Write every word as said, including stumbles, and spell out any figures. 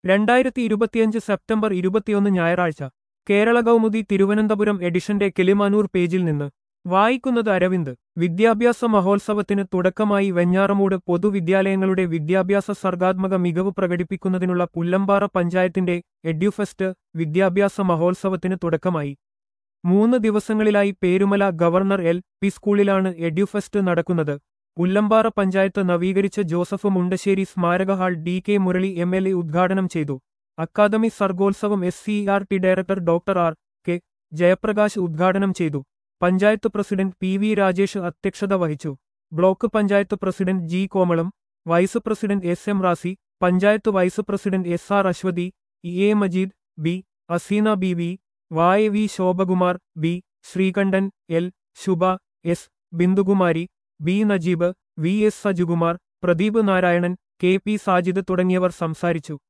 രണ്ടായിരത്തി ഇരുപത്തിയഞ്ച് സെപ്റ്റംബർ ഇരുപത്തിയൊന്ന് ഞായറാഴ്ച കേരള കൗമുദി തിരുവനന്തപുരം എഡിഷന്റെ കിളിമാനൂർ പേജിൽ നിന്ന് വായിക്കുന്നത് അരവിന്ദ്. വിദ്യാഭ്യാസ മഹോത്സവത്തിന് തുടക്കമായി. വെഞ്ഞാറമൂട് പൊതുവിദ്യാലയങ്ങളുടെ വിദ്യാഭ്യാസ സർഗാത്മക മികവ് പ്രകടിപ്പിക്കുന്നതിനുള്ള പുല്ലമ്പാറ പഞ്ചായത്തിന്റെ എഡ്യൂഫെസ്റ്റ് വിദ്യാഭ്യാസ മഹോത്സവത്തിന് തുടക്കമായി. മൂന്ന് ദിവസങ്ങളിലായി പേരുമല ഗവർണർ എൽ പി സ്കൂളിലാണ് എഡ്യൂഫെസ്റ്റ് നടക്കുന്നത്. പുല്ലമ്പാറ പഞ്ചായത്ത് നവീകരിച്ച ജോസഫ് മുണ്ടശ്ശേരി സ്മാരക hall D K Murali M L A ഉദ്ഘാടനം ചെയ്തു. അക്കാദമി സർഗോത്സവം S C R T director doctor R K Jayaprakash ഉദ്ഘാടനം ചെയ്തു. Panchayat president P V Rajesh അധ്യക്ഷത വഹിച്ചു. Block panchayat president G Komalam, vice president S M Razi, panchayat vice president S R Aswathy, E A Majeed, B Aseena B V, Y V Shobhakumar, B Sreekantan, L Shubha, S Bindukumari, B Najeeb, V S Sajukumar, Pradeep Narayanan, K P Sajid തുടങ്ങിയവർ സംസാരിച്ചു.